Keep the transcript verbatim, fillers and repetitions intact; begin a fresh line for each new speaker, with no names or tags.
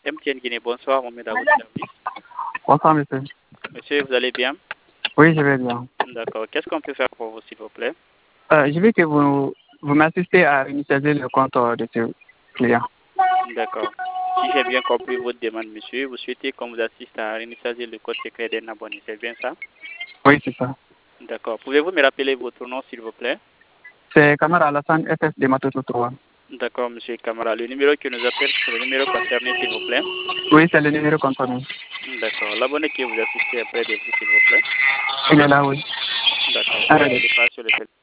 M T N Guinée. Bonsoir, on met à votre service.
Bonsoir, monsieur.
Monsieur, vous allez bien?
Oui, je vais bien.
D'accord. Qu'est-ce qu'on peut faire pour vous, s'il vous plaît?
Euh, je veux que vous, vous m'assistez à initialiser le compte euh, de ce client.
D'accord. Si j'ai bien compris votre demande, monsieur, vous souhaitez qu'on vous assiste à réinitialiser le code secret d'un abonné, c'est bien ça?
Oui, c'est ça.
D'accord. Pouvez-vous me rappeler votre nom, s'il vous plaît?
C'est Kamara Alassane, F F de Matoto trois.
D'accord, monsieur Camara. Le numéro qui nous appelle, c'est le numéro concerné, s'il vous plaît?
Oui, c'est le numéro concerné.
D'accord. L'abonné qui vous assiste est près de vous, s'il vous plaît?
Il est là, oui.
D'accord.
Ah,
Ne
oui.
quittez pas sur le téléphone.